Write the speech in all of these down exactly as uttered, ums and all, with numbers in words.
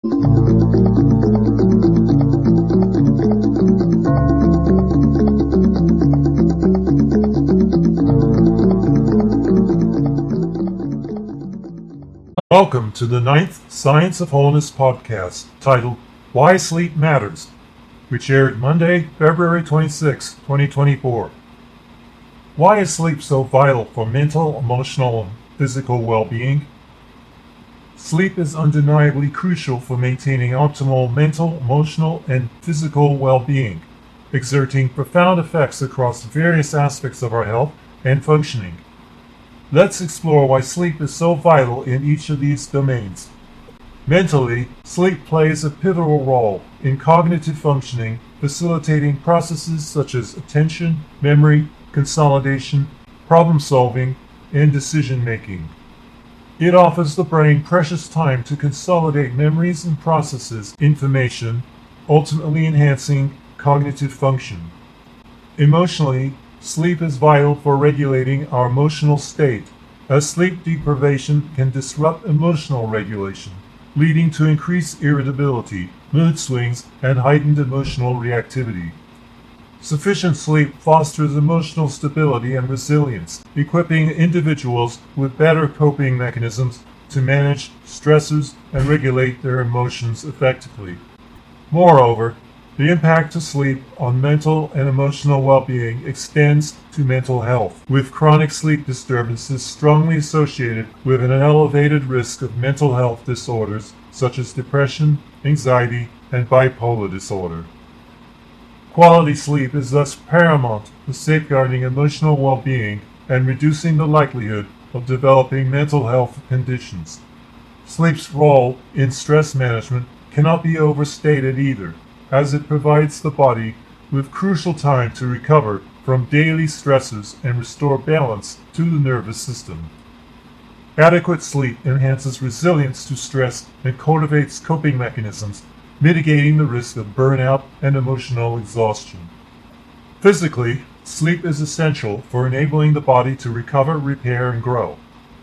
Welcome to the ninth Science of Wholeness podcast, titled Why Sleep Matters, which aired Monday, February twenty-sixth, twenty twenty-four. Why is sleep so vital for mental, emotional, and physical well-being? Sleep is undeniably crucial for maintaining optimal mental, emotional, and physical well-being, exerting profound effects across various aspects of our health and functioning. Let's explore why sleep is so vital in each of these domains. Mentally, sleep plays a pivotal role in cognitive functioning, facilitating processes such as attention, memory, consolidation, problem-solving, and decision-making. It offers the brain precious time to consolidate memories and processes information, ultimately enhancing cognitive function. Emotionally, sleep is vital for regulating our emotional state, as sleep deprivation can disrupt emotional regulation, leading to increased irritability, mood swings, and heightened emotional reactivity. Sufficient sleep fosters emotional stability and resilience, equipping individuals with better coping mechanisms to manage stressors and regulate their emotions effectively. Moreover, the impact of sleep on mental and emotional well-being extends to mental health, with chronic sleep disturbances strongly associated with an elevated risk of mental health disorders such as depression, anxiety, and bipolar disorder. Quality sleep is thus paramount for safeguarding emotional well-being and reducing the likelihood of developing mental health conditions. Sleep's role in stress management cannot be overstated either, as it provides the body with crucial time to recover from daily stresses and restore balance to the nervous system. Adequate sleep enhances resilience to stress and cultivates coping mechanisms, mitigating the risk of burnout and emotional exhaustion. Physically, sleep is essential for enabling the body to recover, repair, and grow.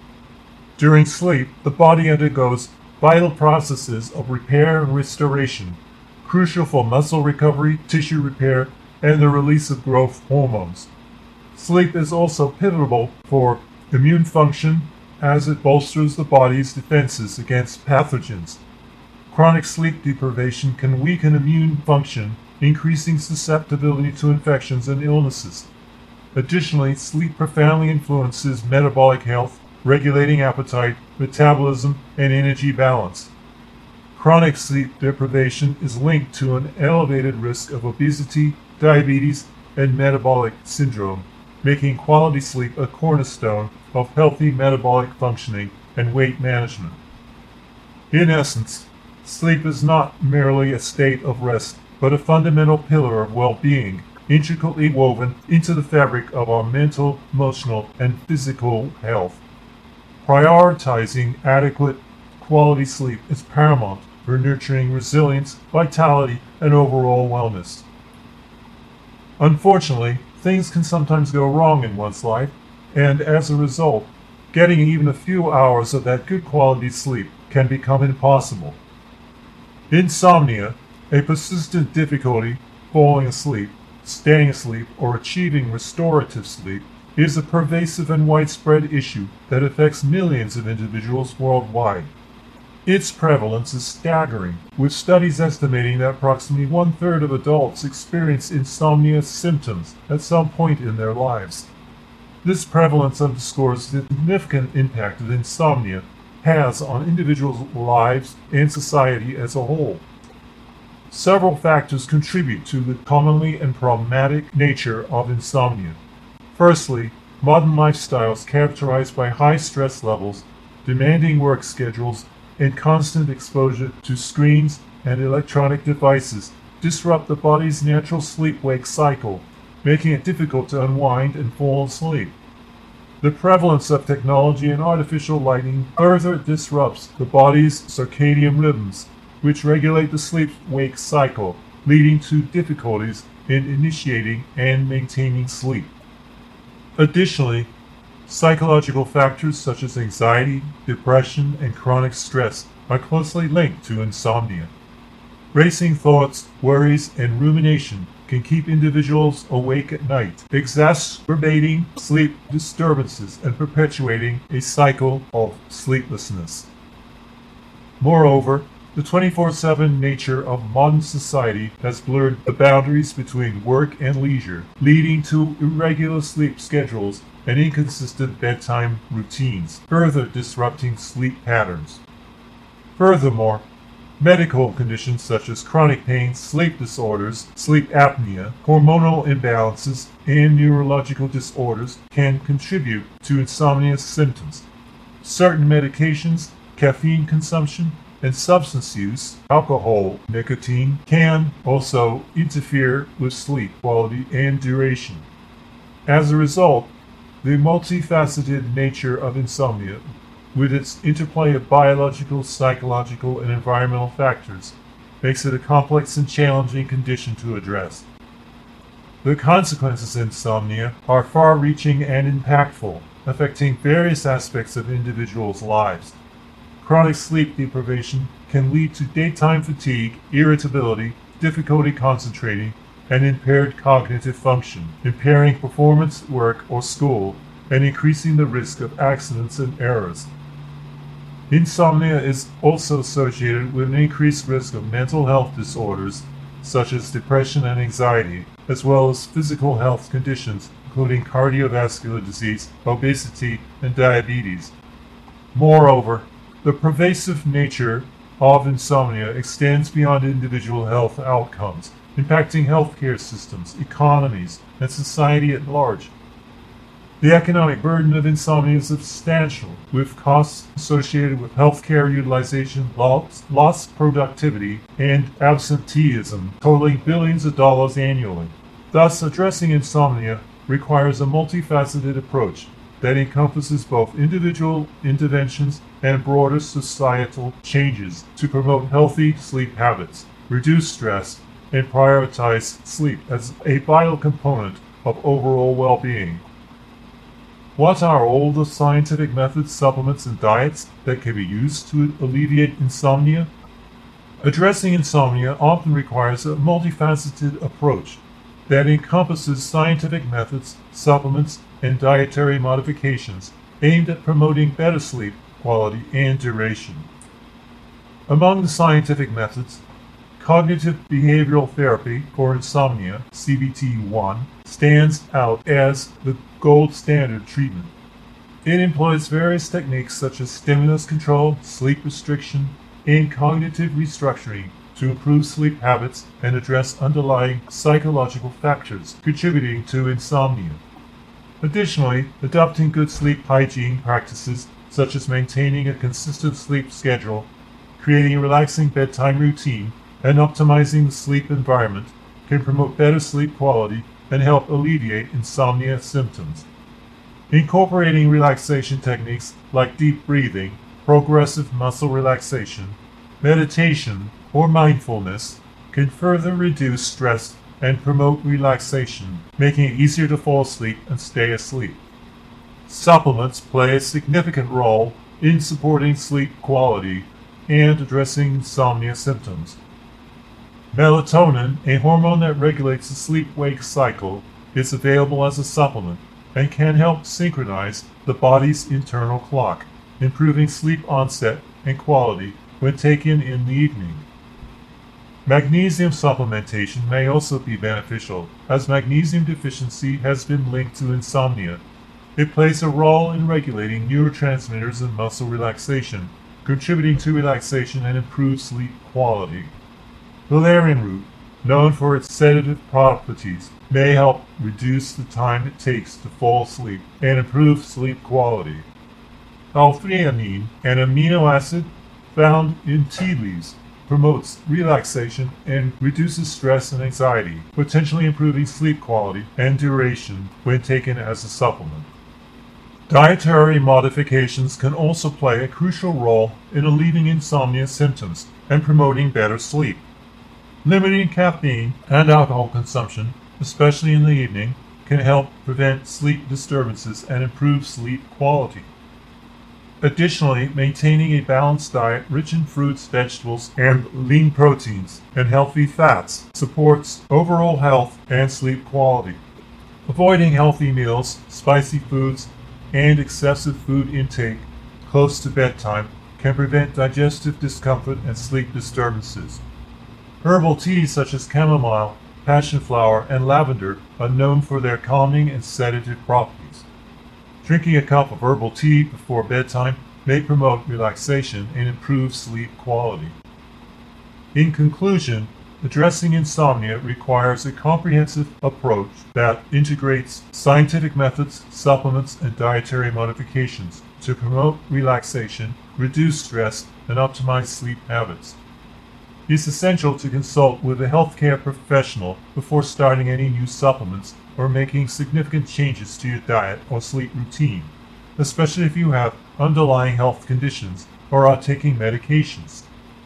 During sleep, the body undergoes vital processes of repair and restoration, crucial for muscle recovery, tissue repair, and the release of growth hormones. Sleep is also pivotal for immune function as it bolsters the body's defenses against pathogens. Chronic sleep deprivation can weaken immune function, increasing susceptibility to infections and illnesses. Additionally, sleep profoundly influences metabolic health, regulating appetite, metabolism, and energy balance. Chronic sleep deprivation is linked to an elevated risk of obesity, diabetes, and metabolic syndrome, making quality sleep a cornerstone of healthy metabolic functioning and weight management. In essence, sleep is not merely a state of rest, but a fundamental pillar of well-being, intricately woven into the fabric of our mental, emotional, and physical health. Prioritizing adequate quality sleep is paramount for nurturing resilience, vitality, and overall wellness. Unfortunately, things can sometimes go wrong in one's life, and as a result, getting even a few hours of that good quality sleep can become impossible. Insomnia, a persistent difficulty falling asleep, staying asleep, or achieving restorative sleep, is a pervasive and widespread issue that affects millions of individuals worldwide. Its prevalence is staggering, with studies estimating that approximately one-third of adults experience insomnia symptoms at some point in their lives. This prevalence underscores the significant impact that insomnia has on individuals' lives and society as a whole. Several factors contribute to the commonly and problematic nature of insomnia. Firstly, modern lifestyles characterized by high stress levels, demanding work schedules, and constant exposure to screens and electronic devices disrupt the body's natural sleep-wake cycle, making it difficult to unwind and fall asleep. The prevalence of technology and artificial lighting further disrupts the body's circadian rhythms, which regulate the sleep-wake cycle, leading to difficulties in initiating and maintaining sleep. Additionally, psychological factors such as anxiety, depression, and chronic stress are closely linked to insomnia. Racing thoughts, worries, and rumination can keep individuals awake at night, exacerbating sleep disturbances and perpetuating a cycle of sleeplessness. Moreover, the twenty-four seven nature of modern society has blurred the boundaries between work and leisure, leading to irregular sleep schedules and inconsistent bedtime routines, further disrupting sleep patterns. Furthermore, medical conditions such as chronic pain, sleep disorders, sleep apnea, hormonal imbalances, and neurological disorders can contribute to insomnia symptoms. Certain medications, caffeine consumption, and substance use, alcohol, nicotine, can also interfere with sleep quality and duration. As a result, the multifaceted nature of insomnia, with its interplay of biological, psychological, and environmental factors, makes it a complex and challenging condition to address. The consequences of insomnia are far-reaching and impactful, affecting various aspects of individuals' lives. Chronic sleep deprivation can lead to daytime fatigue, irritability, difficulty concentrating, and impaired cognitive function, impairing performance at work or school, and increasing the risk of accidents and errors. Insomnia is also associated with an increased risk of mental health disorders such as depression and anxiety, as well as physical health conditions including cardiovascular disease, obesity, and diabetes. Moreover, the pervasive nature of insomnia extends beyond individual health outcomes, impacting healthcare systems, economies, and society at large. The economic burden of insomnia is substantial, with costs associated with healthcare utilization, loss, lost productivity, and absenteeism totaling billions of dollars annually. Thus, addressing insomnia requires a multifaceted approach that encompasses both individual interventions and broader societal changes to promote healthy sleep habits, reduce stress, and prioritize sleep as a vital component of overall well-being. What are all the scientific methods, supplements, and diets that can be used to alleviate insomnia? Addressing insomnia often requires a multifaceted approach that encompasses scientific methods, supplements, and dietary modifications aimed at promoting better sleep quality and duration. Among the scientific methods, cognitive behavioral therapy for insomnia, C B T one, stands out as the gold standard treatment. It employs various techniques such as stimulus control, sleep restriction, and cognitive restructuring to improve sleep habits and address underlying psychological factors contributing to insomnia. Additionally, adopting good sleep hygiene practices such as maintaining a consistent sleep schedule, creating a relaxing bedtime routine, and optimizing the sleep environment can promote better sleep quality and help alleviate insomnia symptoms. Incorporating relaxation techniques like deep breathing, progressive muscle relaxation, meditation, or mindfulness can further reduce stress and promote relaxation, making it easier to fall asleep and stay asleep. Supplements play a significant role in supporting sleep quality and addressing insomnia symptoms. Melatonin, a hormone that regulates the sleep-wake cycle, is available as a supplement and can help synchronize the body's internal clock, improving sleep onset and quality when taken in the evening. Magnesium supplementation may also be beneficial, as magnesium deficiency has been linked to insomnia. It plays a role in regulating neurotransmitters and muscle relaxation, contributing to relaxation and improved sleep quality. Valerian root, known for its sedative properties, may help reduce the time it takes to fall asleep and improve sleep quality. L-theanine, an amino acid found in tea leaves, promotes relaxation and reduces stress and anxiety, potentially improving sleep quality and duration when taken as a supplement. Dietary modifications can also play a crucial role in alleviating insomnia symptoms and promoting better sleep. Limiting caffeine and alcohol consumption, especially in the evening, can help prevent sleep disturbances and improve sleep quality. Additionally, maintaining a balanced diet rich in fruits, vegetables, and lean proteins and healthy fats supports overall health and sleep quality. Avoiding healthy meals, spicy foods, and excessive food intake close to bedtime can prevent digestive discomfort and sleep disturbances. Herbal teas such as chamomile, passion flower, and lavender are known for their calming and sedative properties. Drinking a cup of herbal tea before bedtime may promote relaxation and improve sleep quality. In conclusion, addressing insomnia requires a comprehensive approach that integrates scientific methods, supplements, and dietary modifications to promote relaxation, reduce stress, and optimize sleep habits. It's essential to consult with a healthcare professional before starting any new supplements or making significant changes to your diet or sleep routine, especially if you have underlying health conditions or are taking medications.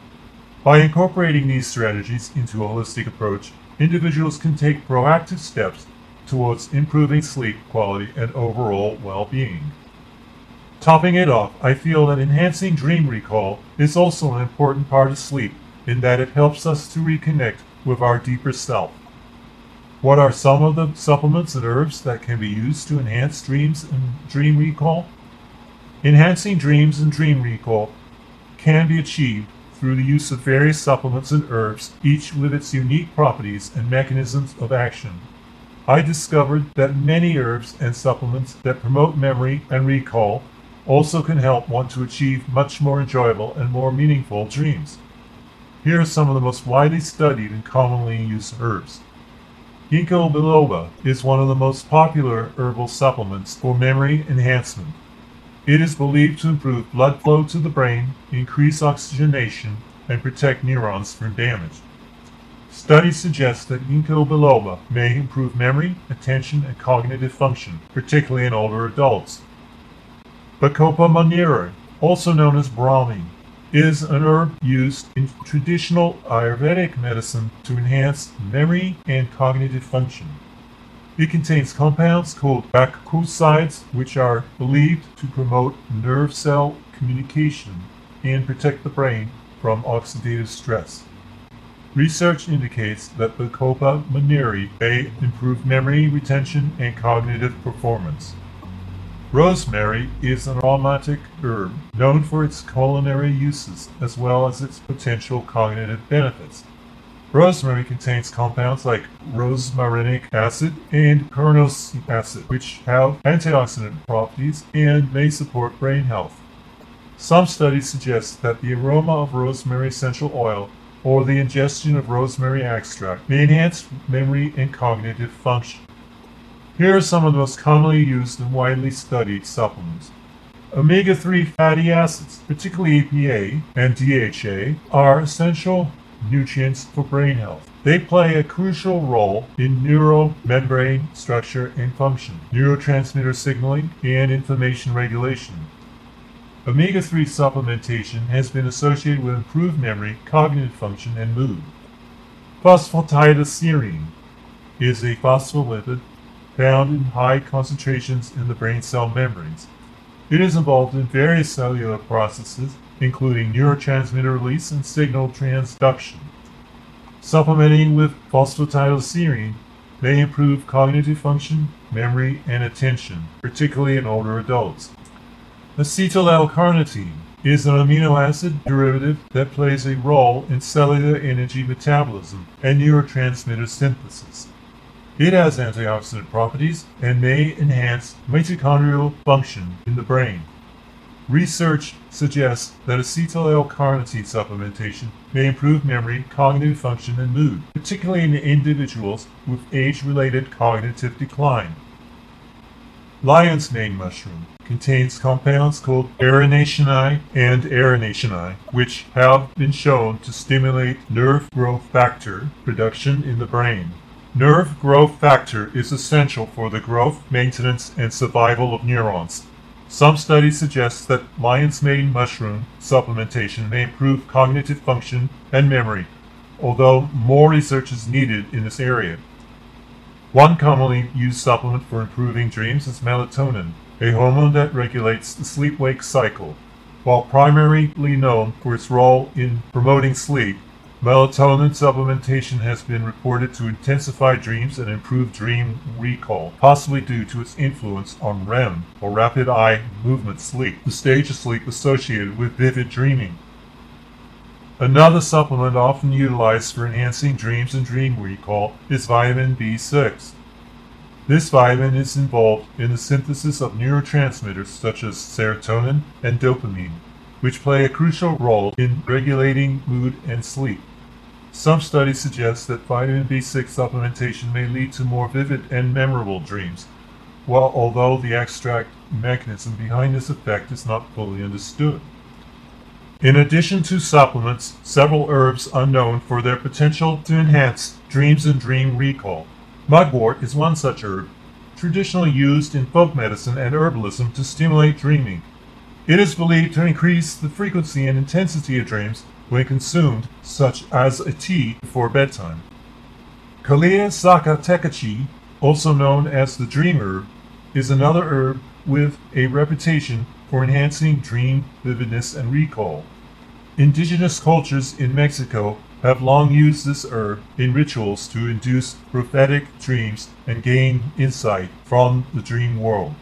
By incorporating these strategies into a holistic approach, individuals can take proactive steps towards improving sleep quality and overall well-being. Topping it off, I feel that enhancing dream recall is also an important part of sleep in that it helps us to reconnect with our deeper self. What are some of the supplements and herbs that can be used to enhance dreams and dream recall? Enhancing dreams and dream recall can be achieved through the use of various supplements and herbs, each with its unique properties and mechanisms of action. I discovered that many herbs and supplements that promote memory and recall also can help one to achieve much more enjoyable and more meaningful dreams. Here are some of the most widely studied and commonly used herbs. Ginkgo biloba is one of the most popular herbal supplements for memory enhancement. It is believed to improve blood flow to the brain, increase oxygenation, and protect neurons from damage. Studies suggest that Ginkgo biloba may improve memory, attention, and cognitive function, particularly in older adults. Bacopa monnieri, also known as Brahmi, is an herb used in traditional Ayurvedic medicine to enhance memory and cognitive function. It contains compounds called bacchosides, which are believed to promote nerve cell communication and protect the brain from oxidative stress. Research indicates that Bacopa monnieri may improve memory retention and cognitive performance. Rosemary is an aromatic herb known for its culinary uses as well as its potential cognitive benefits. Rosemary contains compounds like rosmarinic acid and carnosic acid, which have antioxidant properties and may support brain health. Some studies suggest that the aroma of rosemary essential oil or the ingestion of rosemary extract may enhance memory and cognitive function. Here are some of the most commonly used and widely studied supplements. omega three fatty acids, particularly E P A and D H A, are essential nutrients for brain health. They play a crucial role in neuromembrane structure and function, neurotransmitter signaling, and inflammation regulation. omega three supplementation has been associated with improved memory, cognitive function, and mood. Phosphatidylserine is a phospholipid found in high concentrations in the brain cell membranes. It is involved in various cellular processes, including neurotransmitter release and signal transduction. Supplementing with phosphatidylserine may improve cognitive function, memory, and attention, particularly in older adults. Acetyl L-carnitine is an amino acid derivative that plays a role in cellular energy metabolism and neurotransmitter synthesis. It has antioxidant properties and may enhance mitochondrial function in the brain. Research suggests that acetyl L-carnitine supplementation may improve memory, cognitive function, and mood, particularly in individuals with age-related cognitive decline. Lion's mane mushroom contains compounds called erinacei and erinacei, which have been shown to stimulate nerve growth factor production in the brain. Nerve growth factor is essential for the growth, maintenance, and survival of neurons. Some studies suggest that lion's mane mushroom supplementation may improve cognitive function and memory, although more research is needed in this area. One commonly used supplement for improving dreams is melatonin, a hormone that regulates the sleep-wake cycle. While primarily known for its role in promoting sleep, melatonin supplementation has been reported to intensify dreams and improve dream recall, possibly due to its influence on R E M, or rapid eye movement sleep, the stage of sleep associated with vivid dreaming. Another supplement often utilized for enhancing dreams and dream recall is vitamin B six. This vitamin is involved in the synthesis of neurotransmitters such as serotonin and dopamine, which play a crucial role in regulating mood and sleep. Some studies suggest that vitamin B six supplementation may lead to more vivid and memorable dreams, while although the extract mechanism behind this effect is not fully understood. In addition to supplements, several herbs are known for their potential to enhance dreams and dream recall. Mugwort is one such herb, traditionally used in folk medicine and herbalism to stimulate dreaming. It is believed to increase the frequency and intensity of dreams when consumed, such as a tea before bedtime. Kalea sakatekachi, also known as the dream herb, is another herb with a reputation for enhancing dream vividness and recall. Indigenous cultures in Mexico have long used this herb in rituals to induce prophetic dreams and gain insight from the dream world.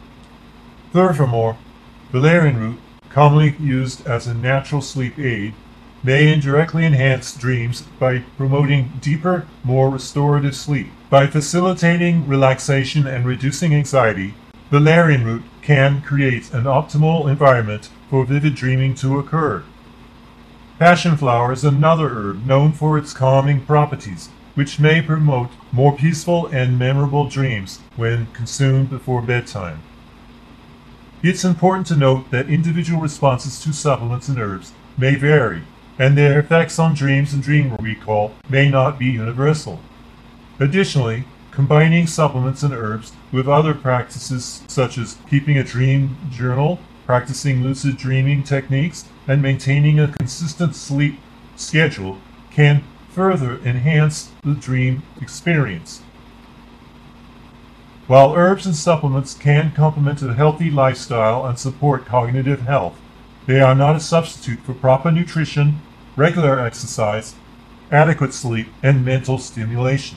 Furthermore, valerian root, commonly used as a natural sleep aid, may indirectly enhance dreams by promoting deeper, more restorative sleep. By facilitating relaxation and reducing anxiety, valerian root can create an optimal environment for vivid dreaming to occur. Passion flower is another herb known for its calming properties, which may promote more peaceful and memorable dreams when consumed before bedtime. It's important to note that individual responses to supplements and herbs may vary, and their effects on dreams and dream recall may not be universal. Additionally, combining supplements and herbs with other practices such as keeping a dream journal, practicing lucid dreaming techniques, and maintaining a consistent sleep schedule can further enhance the dream experience. While herbs and supplements can complement a healthy lifestyle and support cognitive health, they are not a substitute for proper nutrition, regular exercise, adequate sleep, and mental stimulation.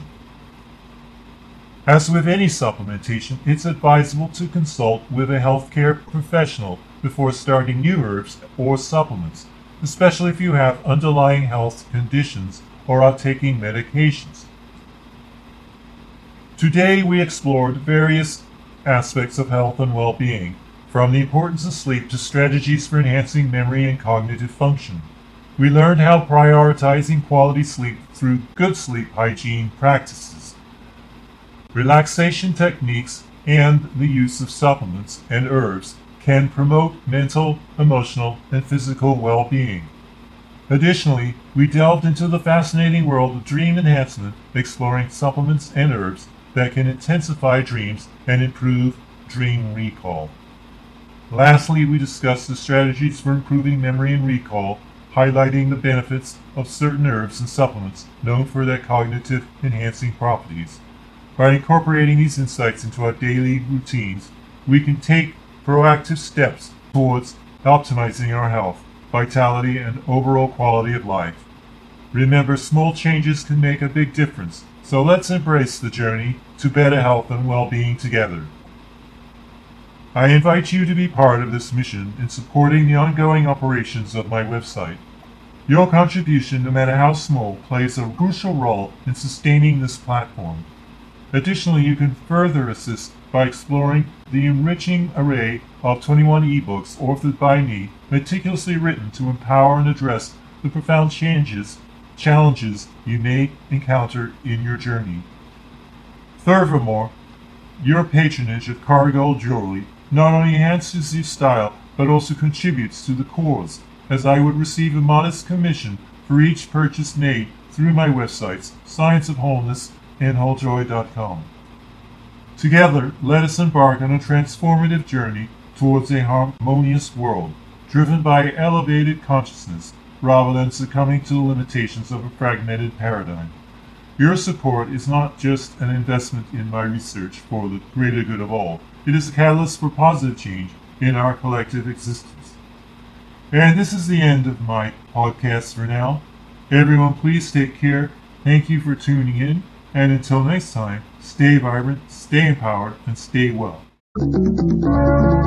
As with any supplementation, it's advisable to consult with a healthcare professional before starting new herbs or supplements, especially if you have underlying health conditions or are taking medications. Today we explored various aspects of health and well-being, from the importance of sleep to strategies for enhancing memory and cognitive function. We learned how prioritizing quality sleep through good sleep hygiene practices, relaxation techniques, and the use of supplements and herbs can promote mental, emotional, and physical well-being. Additionally, we delved into the fascinating world of dream enhancement, exploring supplements and herbs that can intensify dreams and improve dream recall. Lastly, we discussed the strategies for improving memory and recall, highlighting the benefits of certain herbs and supplements known for their cognitive enhancing properties. By incorporating these insights into our daily routines, we can take proactive steps towards optimizing our health, vitality, and overall quality of life. Remember, small changes can make a big difference, so let's embrace the journey to better health and well-being together. I invite you to be part of this mission in supporting the ongoing operations of my website. Your contribution, no matter how small, plays a crucial role in sustaining this platform. Additionally, you can further assist by exploring the enriching array of twenty-one ebooks authored by me, meticulously written to empower and address the profound changes, challenges you may encounter in your journey. Furthermore, your patronage of Cargold Jewelry not only enhances your style, but also contributes to the cause, as I would receive a modest commission for each purchase made through my websites, Science of Wholeness and whole joy dot com. Together, let us embark on a transformative journey towards a harmonious world, driven by elevated consciousness, rather than succumbing to the limitations of a fragmented paradigm. Your support is not just an investment in my research for the greater good of all, it is a catalyst for positive change in our collective existence. And this is the end of my podcast for now. Everyone, please take care. Thank you for tuning in. And until next time, stay vibrant, stay empowered, and stay well.